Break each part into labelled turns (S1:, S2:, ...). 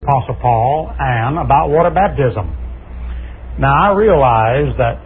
S1: Apostle Paul and about water baptism. Now, I realize that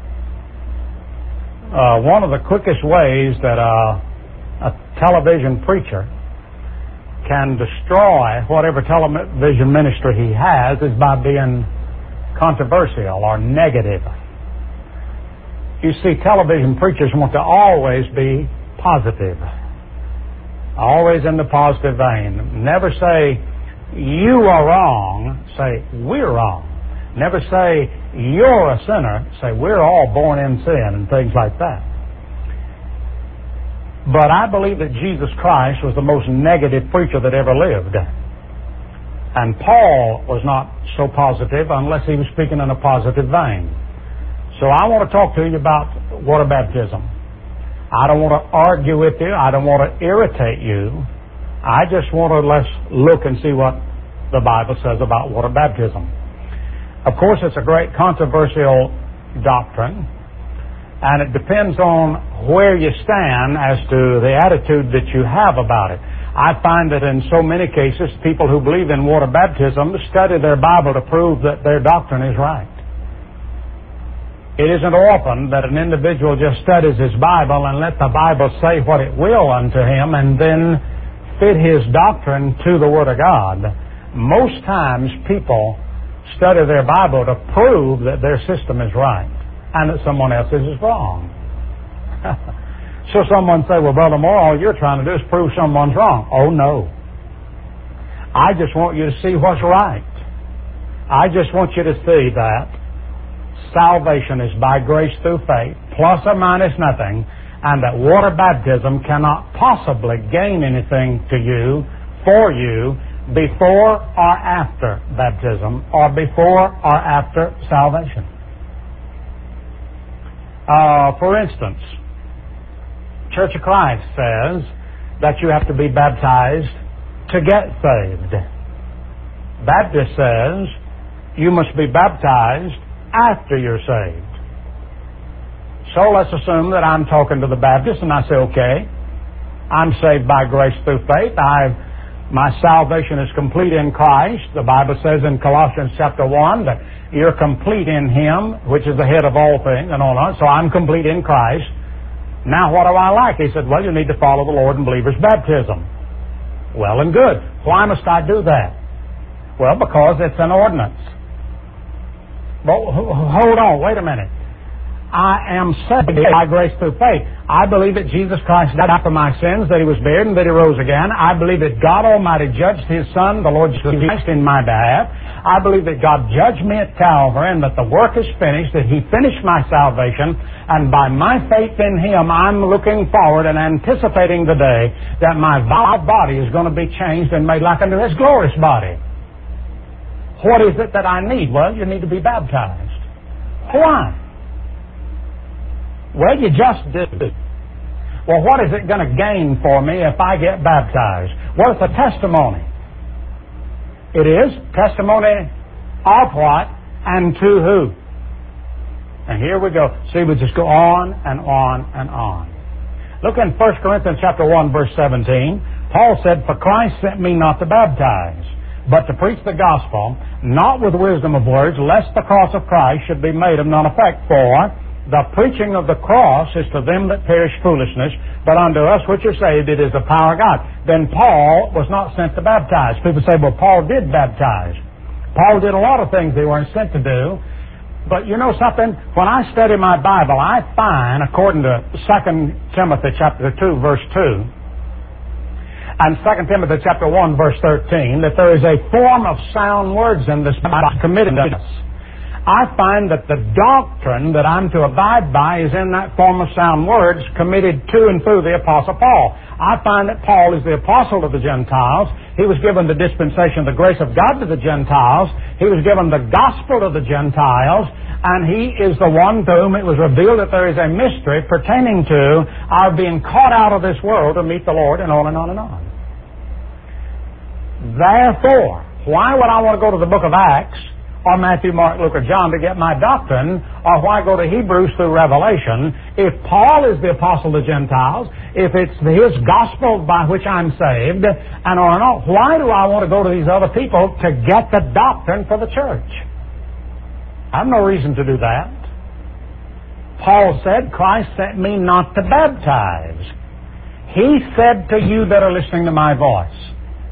S1: one of the quickest ways that a television preacher can destroy whatever television ministry he has is by being controversial or negative. You see, television preachers want to always be positive, always in the positive vein. Never say, you are wrong, say, we're wrong. Never say, you're a sinner, say, we're all born in sin, and things like that. But I believe that Jesus Christ was the most negative preacher that ever lived. And Paul was not so positive unless he was speaking in a positive vein. So I want to talk to you about water baptism. I don't want to argue with you. I don't want to irritate you. I just want to let's look and see what the Bible says about water baptism. Of course, it's a great controversial doctrine, and it depends on where you stand as to the attitude that you have about it. I find that in so many cases, people who believe in water baptism study their Bible to prove that their doctrine is right. It isn't often that an individual just studies his Bible and let the Bible say what it will unto him and then fit his doctrine to the Word of God. Most times people study their Bible to prove that their system is right and that someone else's is wrong. So someone say, well, Brother Moore, all you're trying to do is prove someone's wrong. Oh, no. I just want you to see what's right. I just want you to see that salvation is by grace through faith, plus or minus nothing, and that water baptism cannot possibly gain anything to you, for you, before or after baptism, or before or after salvation. For instance, Church of Christ says that you have to be baptized to get saved. Baptist says you must be baptized after you're saved. So let's assume that I'm talking to the Baptist and I say, okay, I'm saved by grace through faith. My salvation is complete in Christ. The Bible says in Colossians chapter 1 that you're complete in Him, which is the head of all things, and all that. So I'm complete in Christ. Now what do I like? He said, well, you need to follow the Lord in believer's baptism. Well and good. Why must I do that? Well, because it's an ordinance. But hold on, wait a minute. I am saved by grace through faith. I believe that Jesus Christ died for my sins, that He was buried, and that He rose again. I believe that God Almighty judged His Son, the Lord Jesus Christ, in my behalf. I believe that God judged me at Calvary, and that the work is finished, that He finished my salvation, and by my faith in Him, I'm looking forward and anticipating the day that my vile body is going to be changed and made like unto His glorious body. What is it that I need? Well, you need to be baptized. Why? Well, you just do. Well, what is it going to gain for me if I get baptized? Well, it's a testimony. It is testimony of what and to who? And here we go. See, we just go on and on and on. Look in 1 Corinthians chapter 1, verse 17. Paul said, for Christ sent me not to baptize, but to preach the gospel, not with wisdom of words, lest the cross of Christ should be made of none effect. For the preaching of the cross is to them that perish foolishness, but unto us which are saved it is the power of God. Then Paul was not sent to baptize. People say, well, Paul did baptize. Paul did a lot of things they weren't sent to do. But you know something? When I study my Bible, I find, according to 2 Timothy chapter 2, verse 2, and 2 Timothy chapter 1, verse 13, that there is a form of sound words in this Bible committed to us. I find that the doctrine that I'm to abide by is in that form of sound words committed to and through the Apostle Paul. I find that Paul is the apostle of the Gentiles. He was given the dispensation of the grace of God to the Gentiles. He was given the gospel to the Gentiles. And he is the one to whom it was revealed that there is a mystery pertaining to our being caught out of this world to meet the Lord, and on and on and on. Therefore, why would I want to go to the book of Acts or Matthew, Mark, Luke, or John to get my doctrine, or why go to Hebrews through Revelation? If Paul is the apostle to Gentiles, if it's his gospel by which I'm saved, and or not, why do I want to go to these other people to get the doctrine for the church? I have no reason to do that. Paul said, Christ sent me not to baptize. He said to you that are listening to my voice,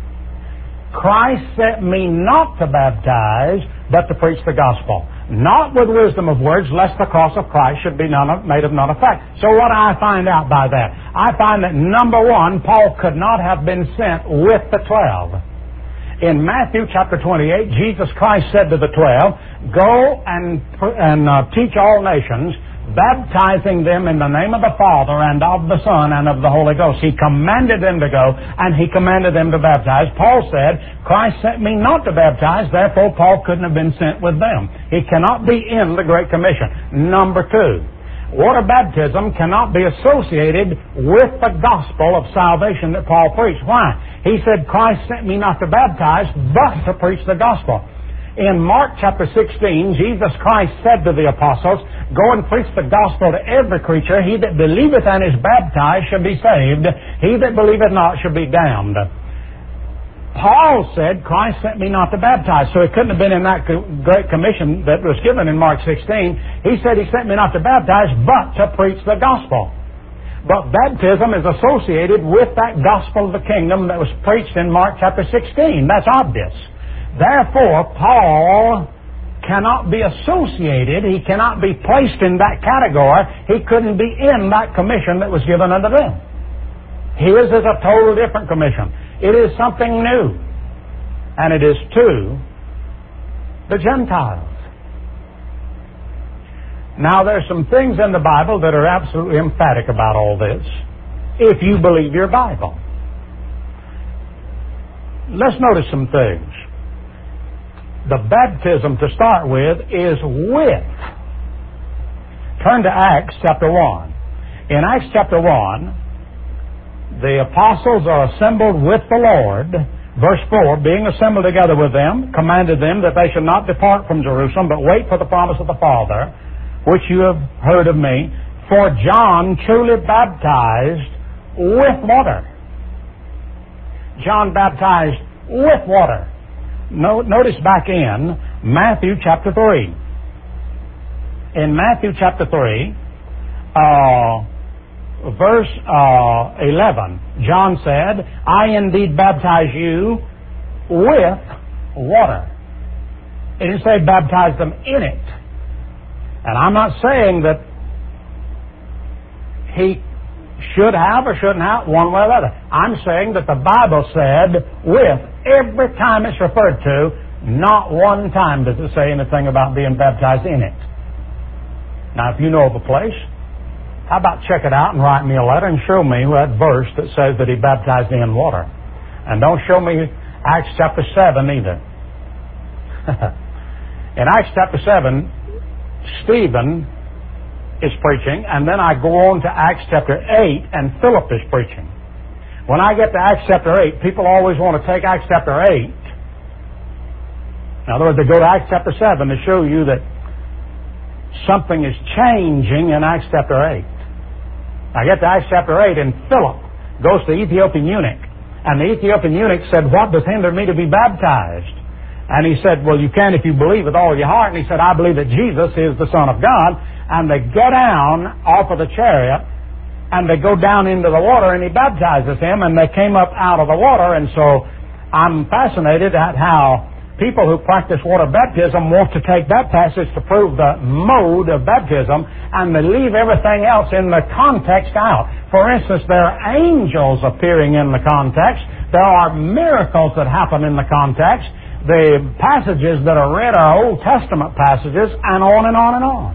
S1: Christ sent me not to baptize, but to preach the gospel. Not with wisdom of words, lest the cross of Christ should be made of none effect. So what do I find out by that? I find that, number one, Paul could not have been sent with the 12. In Matthew chapter 28, Jesus Christ said to the 12, Go and teach all nations, baptizing them in the name of the Father and of the Son and of the Holy Ghost. He commanded them to go, and He commanded them to baptize. Paul said, Christ sent me not to baptize, therefore Paul couldn't have been sent with them. He cannot be in the Great Commission. Number two, water baptism cannot be associated with the gospel of salvation that Paul preached. Why? He said, Christ sent me not to baptize, but to preach the gospel. In Mark chapter 16, Jesus Christ said to the apostles, Go and preach the gospel to every creature. He that believeth and is baptized shall be saved. He that believeth not shall be damned. Paul said, Christ sent me not to baptize. So he couldn't have been in that great commission that was given in Mark 16. He said he sent me not to baptize, but to preach the gospel. But baptism is associated with that gospel of the kingdom that was preached in Mark chapter 16. That's obvious. Therefore, Paul cannot be associated, he cannot be placed in that category, he couldn't be in that commission that was given unto them. His is a total different commission. It is something new, and it is to the Gentiles. Now, there's some things in the Bible that are absolutely emphatic about all this, if you believe your Bible. Let's notice some things. The baptism, to start with, is with. Turn to Acts chapter 1. In Acts chapter 1, the apostles are assembled with the Lord. Verse 4, being assembled together with them, commanded them that they should not depart from Jerusalem, but wait for the promise of the Father, which you have heard of me. For John truly baptized with water. John baptized with water. Notice back in Matthew chapter 3. In Matthew chapter 3, verse 11, John said, I indeed baptize you with water. It didn't say baptize them in it. And I'm not saying that he should have or shouldn't have, one way or the other. I'm saying that the Bible said with. Every time it's referred to, not one time does it say anything about being baptized in it. Now, if you know of a place, how about check it out and write me a letter and show me that verse that says that he baptized in water. And don't show me Acts chapter 7 either. In Acts chapter 7, Stephen is preaching, and then I go on to Acts chapter 8, and Philip is preaching. When I get to Acts chapter 8, people always want to take Acts chapter 8. In other words, they go to Acts chapter 7 to show you that something is changing in Acts chapter 8. I get to Acts chapter 8, and Philip goes to the Ethiopian eunuch. And the Ethiopian eunuch said, What does hinder me to be baptized? And he said, Well, you can if you believe with all your heart. And he said, I believe that Jesus is the Son of God. And they get down off of the chariot, and they go down into the water, and he baptizes him, and they came up out of the water. And so I'm fascinated at how people who practice water baptism want to take that passage to prove the mode of baptism, and they leave everything else in the context out. For instance, there are angels appearing in the context. There are miracles that happen in the context. The passages that are read are Old Testament passages, and on and on and on.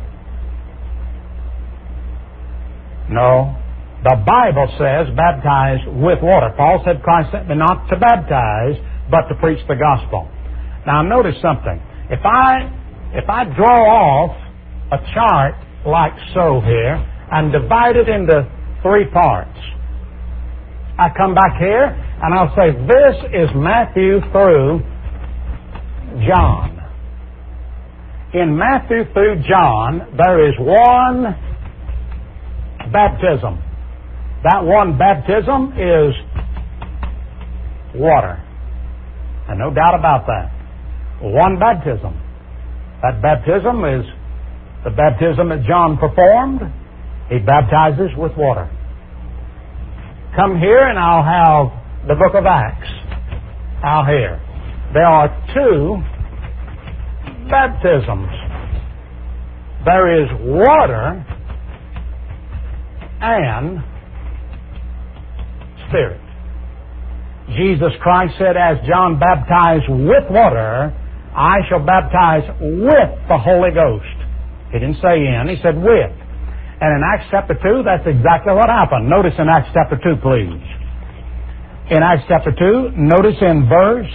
S1: No, the Bible says baptize with water. Paul said Christ sent me not to baptize, but to preach the gospel. Now notice something. If I draw off a chart like so here and divide it into 3 parts, I come back here and I'll say this is Matthew through John. In Matthew through John, there is one baptism. That one baptism is water. And no doubt about that. One baptism. That baptism is the baptism that John performed. He baptizes with water. Come here and I'll have the book of Acts out here. There are two baptisms. There is water and Spirit. Jesus Christ said, as John baptized with water, I shall baptize with the Holy Ghost. He didn't say in, he said with. And in Acts chapter 2, that's exactly what happened. Notice in Acts chapter 2, please. In Acts chapter 2, notice in verse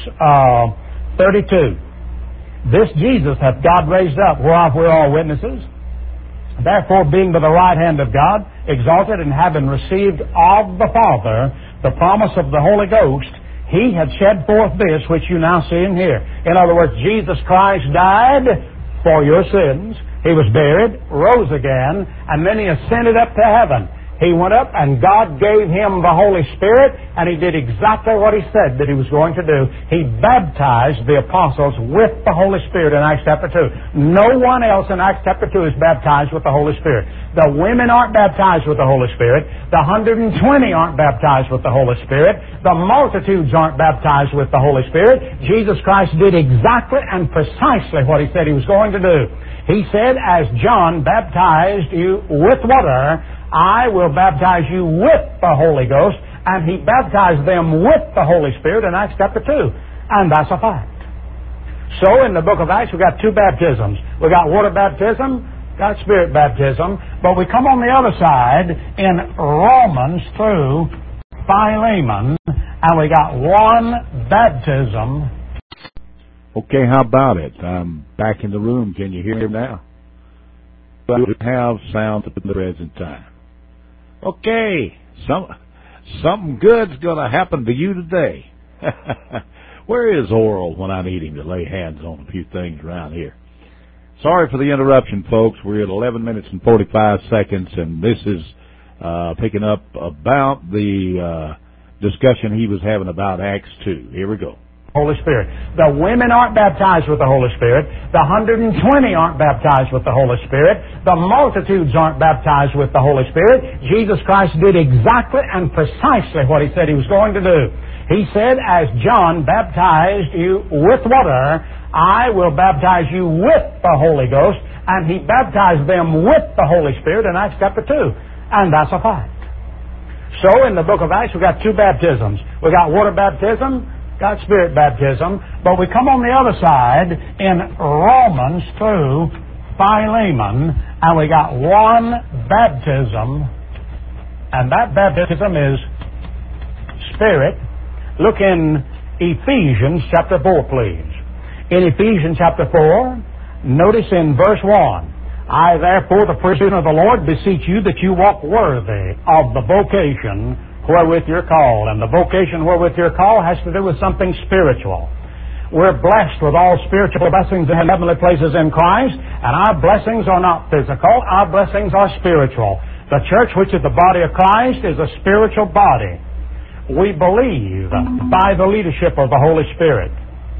S1: 32. This Jesus hath God raised up, whereof we are all witnesses. Therefore, being by the right hand of God, exalted, and having received of the Father the promise of the Holy Ghost, He hath shed forth this which you now see and hear. In other words, Jesus Christ died for your sins. He was buried, rose again, and then He ascended up to heaven. He went up and God gave Him the Holy Spirit, and He did exactly what He said that He was going to do. He baptized the apostles with the Holy Spirit in Acts chapter 2. No one else in Acts chapter 2 is baptized with the Holy Spirit. The women aren't baptized with the Holy Spirit. The 120 aren't baptized with the Holy Spirit. The multitudes aren't baptized with the Holy Spirit. Jesus Christ did exactly and precisely what He said He was going to do. He said, as John baptized you with water, I will baptize you with the Holy Ghost, and He baptized them with the Holy Spirit in Acts chapter 2. And that's a fact. So in the book of Acts, we've got two baptisms. We've got water baptism, got Spirit baptism, but we come on the other side in Romans through Philemon, and we got one baptism.
S2: Okay, how about it? I'm back in the room. Can you hear me now? But we have sound at the present time. Okay, something good's going to happen to you today. Where is Oral when I need him to lay hands on a few things around here? Sorry for the interruption, folks. We're at 11 minutes and 45 seconds, and this is picking up about the discussion he was having about Acts 2. Here we go.
S1: Holy Spirit. The women aren't baptized with the Holy Spirit. The 120 aren't baptized with the Holy Spirit. The multitudes aren't baptized with the Holy Spirit. Jesus Christ did exactly and precisely what He said He was going to do. He said, as John baptized you with water, I will baptize you with the Holy Ghost, and He baptized them with the Holy Spirit in Acts chapter 2. And that's a fact. So in the book of Acts, we've got two baptisms. We've got water baptism, got Spirit baptism, but we come on the other side in Romans through Philemon, and we got one baptism, and that baptism is Spirit. Look in Ephesians chapter 4, please. In Ephesians chapter 4, notice in verse 1, I therefore, the prisoner of the Lord, beseech you that you walk worthy of the vocation wherewith you're called. And the vocation wherewith you're called has to do with something spiritual. We're blessed with all spiritual blessings in heavenly places in Christ, and our blessings are not physical, our blessings are spiritual. The church, which is the body of Christ, is a spiritual body. We believe by the leadership of the Holy Spirit.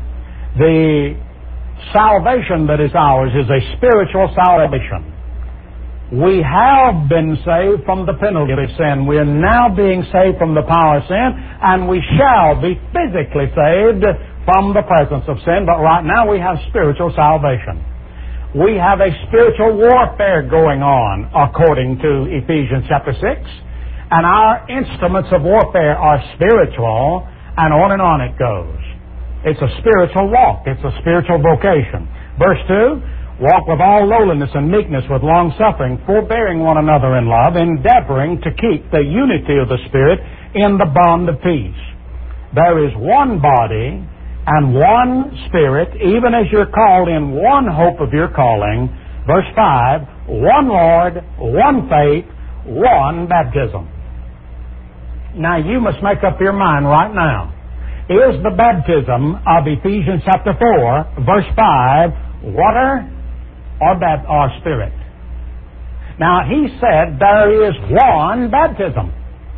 S1: The salvation that is ours is a spiritual salvation. We have been saved from the penalty of sin. We are now being saved from the power of sin, and we shall be physically saved from the presence of sin. But right now we have spiritual salvation. We have a spiritual warfare going on, according to Ephesians chapter 6. And our instruments of warfare are spiritual, and on it goes. It's a spiritual walk. It's a spiritual vocation. Verse 2, walk with all lowliness and meekness, with long-suffering, forbearing one another in love, endeavoring to keep the unity of the Spirit in the bond of peace. There is one body and one Spirit, even as you're called in one hope of your calling. Verse 5, one Lord, one faith, one baptism. Now you must make up your mind right now. Is the baptism of Ephesians chapter 4, verse 5, water or Spirit? Now, he said there is one baptism.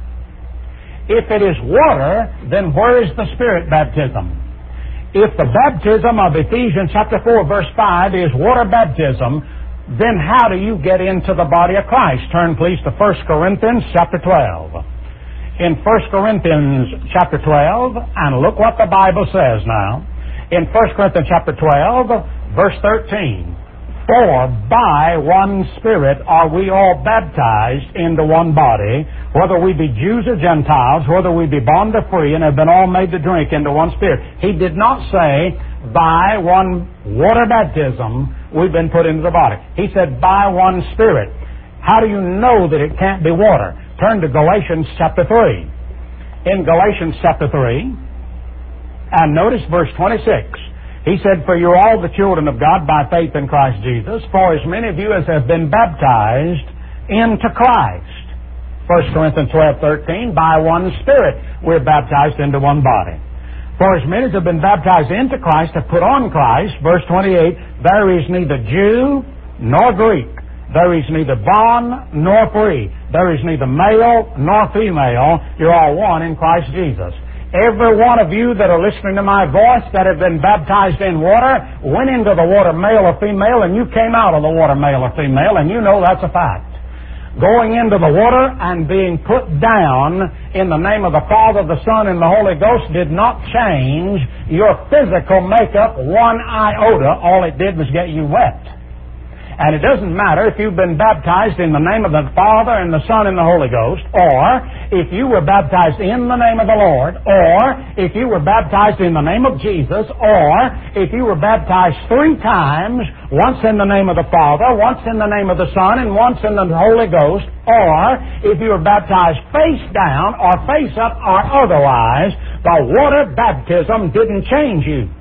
S1: If it is water, then where is the Spirit baptism? If the baptism of Ephesians chapter 4, verse 5 is water baptism, then how do you get into the body of Christ? Turn, please, to 1 Corinthians chapter 12. In 1 Corinthians chapter 12, and look what the Bible says now. In 1 Corinthians chapter 12, verse 13. For by one Spirit are we all baptized into one body, whether we be Jews or Gentiles, whether we be bond or free, and have been all made to drink into one Spirit. He did not say, by one water baptism, we've been put into the body. He said, by one Spirit. How do you know that it can't be water? Turn to Galatians chapter 3. In Galatians chapter 3, and notice verse 26. He said, for you're all the children of God by faith in Christ Jesus, for as many of you as have been baptized into Christ. 1 Corinthians 12:13, by one Spirit we're baptized into one body. For as many as have been baptized into Christ have put on Christ. Verse 28, there is neither Jew nor Greek. There is neither bond nor free. There is neither male nor female. You're all one in Christ Jesus. Every one of you that are listening to my voice that have been baptized in water went into the water male or female, and you came out of the water male or female, and you know that's a fact. Going into the water and being put down in the name of the Father, the Son, and the Holy Ghost did not change your physical makeup one iota. All it did was get you wet. And it doesn't matter if you've been baptized in the name of the Father and the Son and the Holy Ghost, or if you were baptized in the name of the Lord, or if you were baptized in the name of Jesus, or if you were baptized 3 times, once in the name of the Father, once in the name of the Son, and once in the Holy Ghost, or if you were baptized face down or face up or otherwise, the water baptism didn't change you.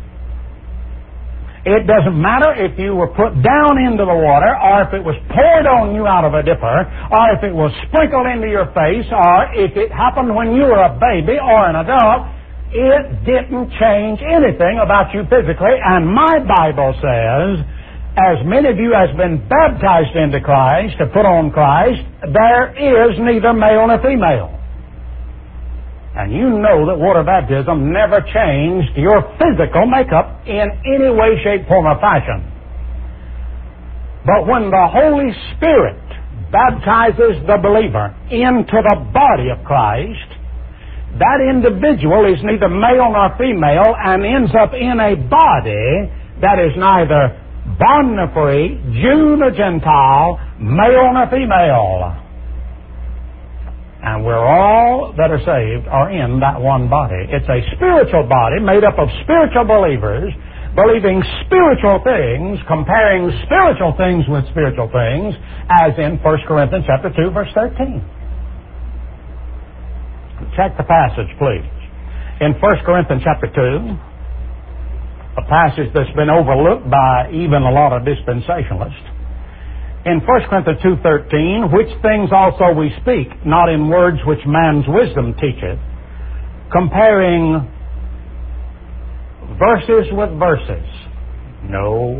S1: It doesn't matter if you were put down into the water, or if it was poured on you out of a dipper, or if it was sprinkled into your face, or if it happened when you were a baby or an adult. It didn't change anything about you physically. And my Bible says, as many of you as been baptized into Christ, to put on Christ, there is neither male nor female. And you know that water baptism never changed your physical makeup in any way, shape, form, or fashion. But when the Holy Spirit baptizes the believer into the body of Christ, that individual is neither male nor female and ends up in a body that is neither bond nor free, Jew nor Gentile, male nor female. And we're all that are saved are in that one body. It's a spiritual body made up of spiritual believers, believing spiritual things, comparing spiritual things with spiritual things, as in 1 Corinthians chapter 2, verse 13. Check the passage, please. In 1 Corinthians chapter 2, a passage that's been overlooked by even a lot of dispensationalists. In 1 Corinthians 2:13, which things also we speak, not in words which man's wisdom teacheth, comparing verses with verses. No.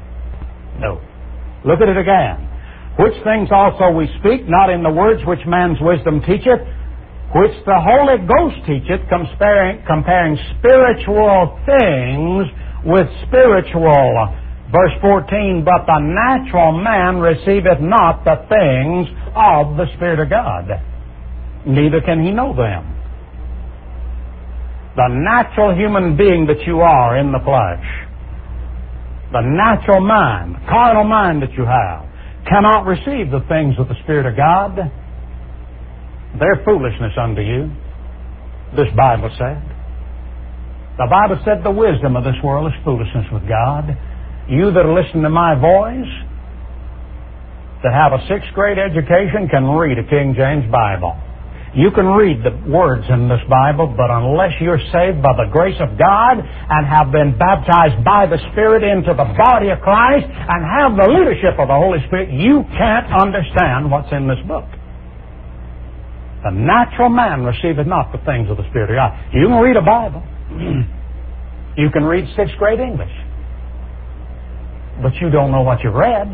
S1: Look at it again. Which things also we speak, not in the words which man's wisdom teacheth, which the Holy Ghost teacheth, comparing spiritual things with spiritual. Verse 14, but the natural man receiveth not the things of the Spirit of God, neither can he know them. The natural human being that you are in the flesh, the natural mind, the carnal mind that you have, cannot receive the things of the Spirit of God. They're foolishness unto you, this Bible said. The Bible said the wisdom of this world is foolishness with God. You that are listening to my voice, that have a 6th grade education, can read a King James Bible. You can read the words in this Bible, but unless you're saved by the grace of God and have been baptized by the Spirit into the body of Christ and have the leadership of the Holy Spirit, you can't understand what's in this book. The natural man receiveth not the things of the Spirit of God. You can read a Bible. You can read 6th grade English. but you don't know what you read.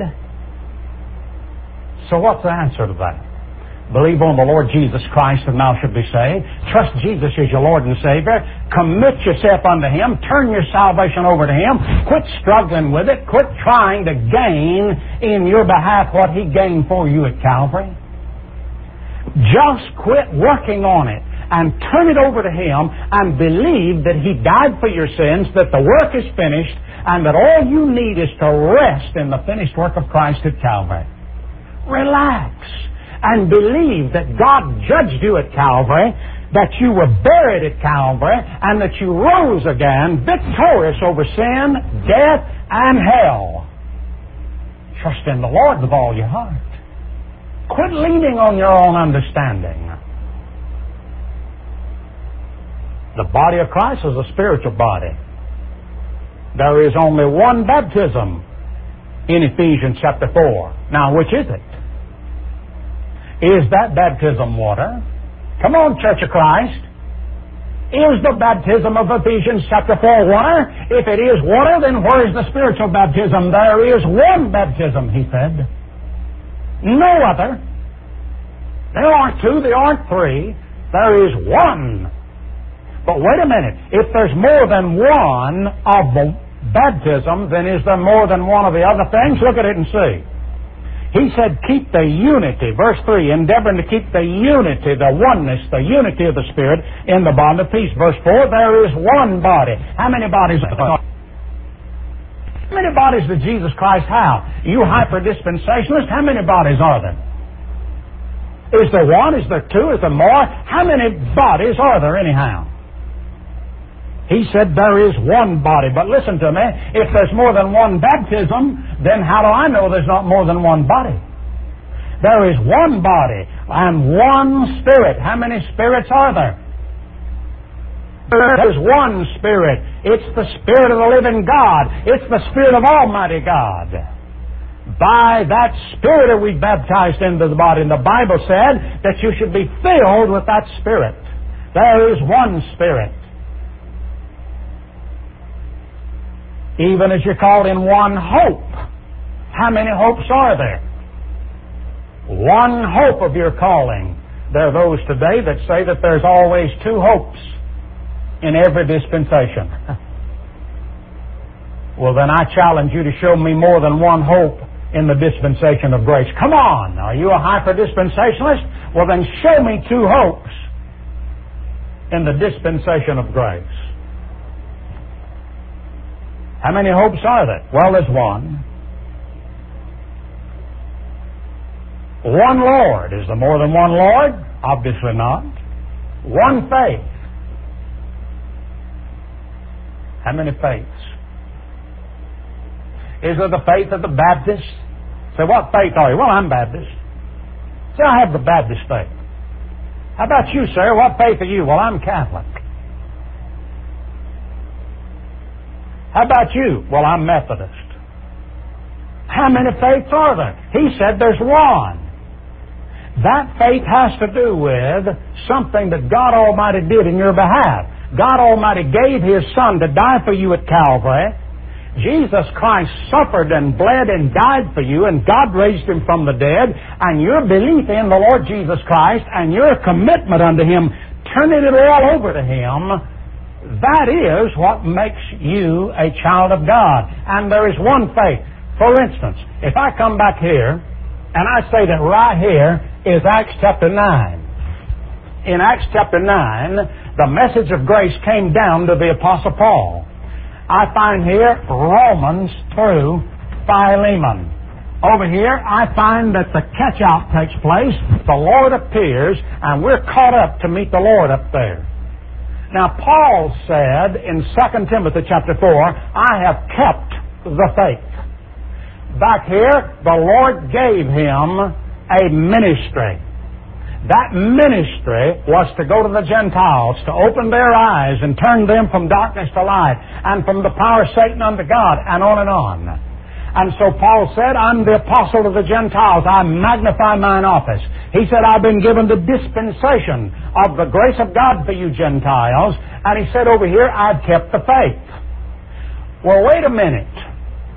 S1: So what's the answer to that? Believe on the Lord Jesus Christ and thou shalt be saved. Trust Jesus as your Lord and Savior. Commit yourself unto Him. Turn your salvation over to Him. Quit struggling with it. Quit trying to gain in your behalf what He gained for you at Calvary. Just quit working on it and turn it over to Him and believe that He died for your sins, that the work is finished, and that all you need is to rest in the finished work of Christ at Calvary. Relax and believe that God judged you at Calvary, that you were buried at Calvary, and that you rose again victorious over sin, death, and hell. Trust in the Lord with all your heart. Quit leaning on your own understanding. The body of Christ is a spiritual body. There is only one baptism in Ephesians chapter 4. Now, which is it? Is that baptism water? Come on, Church of Christ. Is the baptism of Ephesians chapter 4 water? If it is water, then where is the spiritual baptism? There is one baptism, he said. No other. There aren't two, there aren't three. There is one. But wait a minute. If there's more than one of the baptism, then is there more than one of the other things? Look at it and see. He said, keep the unity, verse 3, endeavoring to keep the unity, the oneness, the unity of the Spirit in the bond of peace. Verse 4, there is one body. How many bodies are there? How many bodies did Jesus Christ have? You hyper-dispensationalists, how many bodies are there? Is there one? Is there two? Is there more? How many bodies are there anyhow? He said there is one body. But listen to me, if there's more than one baptism, then how do I know there's not more than one body? There is one body and one Spirit. How many spirits are there? There is one Spirit. It's the Spirit of the living God. It's the Spirit of Almighty God. By that Spirit are we baptized into the body. And the Bible said that you should be filled with that Spirit. There is one Spirit. Even as you're called in one hope. How many hopes are there? One hope of your calling. There are those today that say that there's always two hopes in every dispensation. Well, then I challenge you to show me more than one hope in the dispensation of grace. Come on! Are you a hyper-dispensationalist? Well, then show me two hopes in the dispensation of grace. How many hopes are there? Well, there's one. One Lord. Is there more than one Lord? Obviously not. One faith. How many faiths? Is there the faith of the Baptist? Say, what faith are you? Well, I'm Baptist. Say, I have the Baptist faith. How about you, sir? What faith are you? Well, I'm Catholic. How about you? Well, I'm Methodist. How many faiths are there? He said there's one. That faith has to do with something that God Almighty did in your behalf. God Almighty gave His Son to die for you at Calvary. Jesus Christ suffered and bled and died for you, and God raised Him from the dead. And your belief in the Lord Jesus Christ and your commitment unto Him, turning it all over to Him, that is what makes you a child of God. And there is one faith. For instance, if I come back here and I say that right here is Acts chapter 9. In Acts chapter 9, the message of grace came down to the Apostle Paul. I find here Romans through Philemon. Over here, I find that the catch-out takes place, the Lord appears, and we're caught up to meet the Lord up there. Now, Paul said in 2 Timothy chapter 4, I have kept the faith. Back here, the Lord gave him a ministry. That ministry was to go to the Gentiles, to open their eyes and turn them from darkness to light, and from the power of Satan unto God, and on and on. And so Paul said, I'm the apostle of the Gentiles. I magnify mine office. He said, I've been given the dispensation of the grace of God for you Gentiles. And he said over here, I've kept the faith. Well, wait a minute.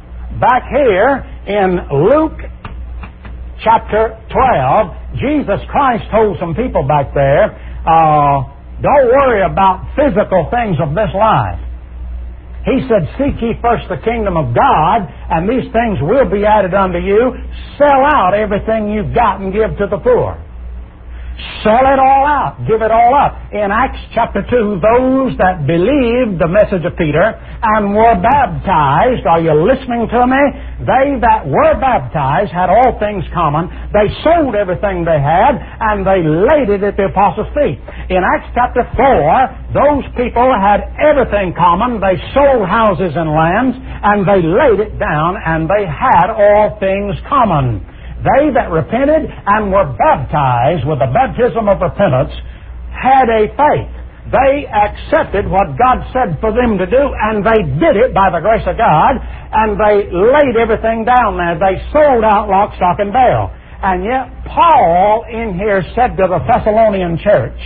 S1: back here in Luke chapter 12, Jesus Christ told some people back there, don't worry about physical things of this life. He said, seek ye first the kingdom of God, and these things will be added unto you. Sell out everything you've got and give to the poor. Sell it all out. Give it all up. In Acts chapter 2, those that believed the message of Peter and were baptized, are you listening to me? They that were baptized had all things common. They sold everything they had and they laid it at the apostles' feet. In Acts chapter 4, those people had everything common. They sold houses and lands and they laid it down and they had all things common. They that repented and were baptized with the baptism of repentance had a faith. They accepted what God said for them to do, and they did it by the grace of God, and they laid everything down there. They sold out lock, stock, and barrel. And yet Paul in here said to the Thessalonian church,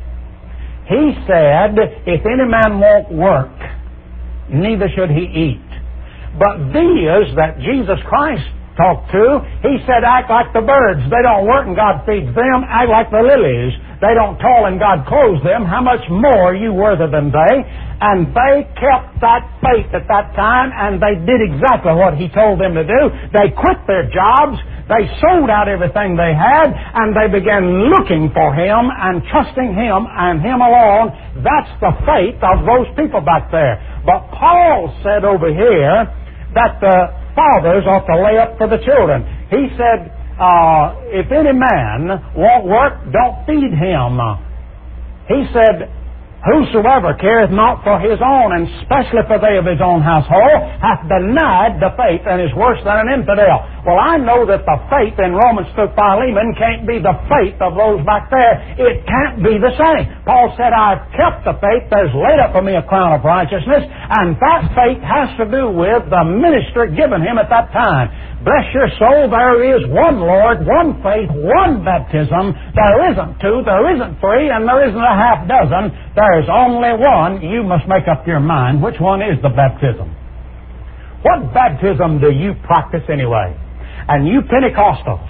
S1: he said, if any man won't work, neither should he eat. But these that Jesus Christ talked to, he said, act like the birds. They don't work and God feeds them. Act like the lilies. They don't toil and God clothes them. How much more are you worthy than they? And they kept that faith at that time, and they did exactly what he told them to do. They quit their jobs. They sold out everything they had, and they began looking for him and trusting him and him alone. That's the faith of those people back there. But Paul said over here that the fathers ought to lay up for the children. He said, if any man won't work, don't feed him. He said, whosoever careth not for his own, and especially for they of his own household, hath denied the faith and is worse than an infidel. Well, I know that the faith in Romans through Philemon can't be the faith of those back there. It can't be the same. Paul said, I've kept the faith. There's laid up for me a crown of righteousness, and that faith has to do with the ministry given him at that time. Bless your soul, there is one Lord, one faith, one baptism. There isn't two, there isn't three, and there isn't a half dozen. There's only one. You must make up your mind. Which one is the baptism? What baptism do you practice anyway? And you Pentecostals,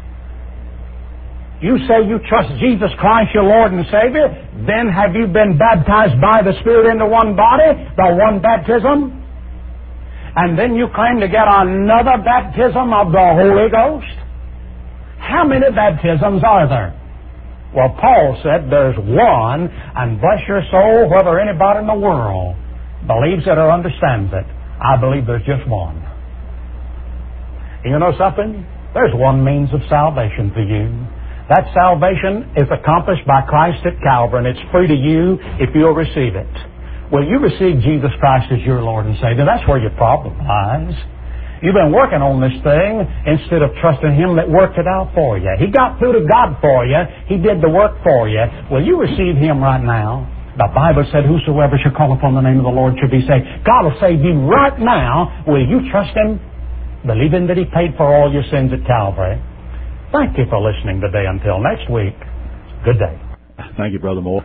S1: you say you trust Jesus Christ, your Lord and Savior, then have you been baptized by the Spirit into one body, the one baptism? And then you claim to get another baptism of the Holy Ghost? How many baptisms are there? Well, Paul said there's one, and bless your soul, whether anybody in the world believes it or understands it, I believe there's just one. You know something? There's one means of salvation for you. That salvation is accomplished by Christ at Calvary, and it's free to you if you'll receive it. Well, you receive Jesus Christ as your Lord and Savior. That's where your problem lies. You've been working on this thing instead of trusting Him that worked it out for you. He got through to God for you. He did the work for you. Will you receive Him right now? The Bible said, whosoever shall call upon the name of the Lord shall be saved. God will save you right now. Will you trust Him, believing that He paid for all your sins at Calvary? Thank you for listening today. Until next week, good day.
S2: Thank you, Brother Moore.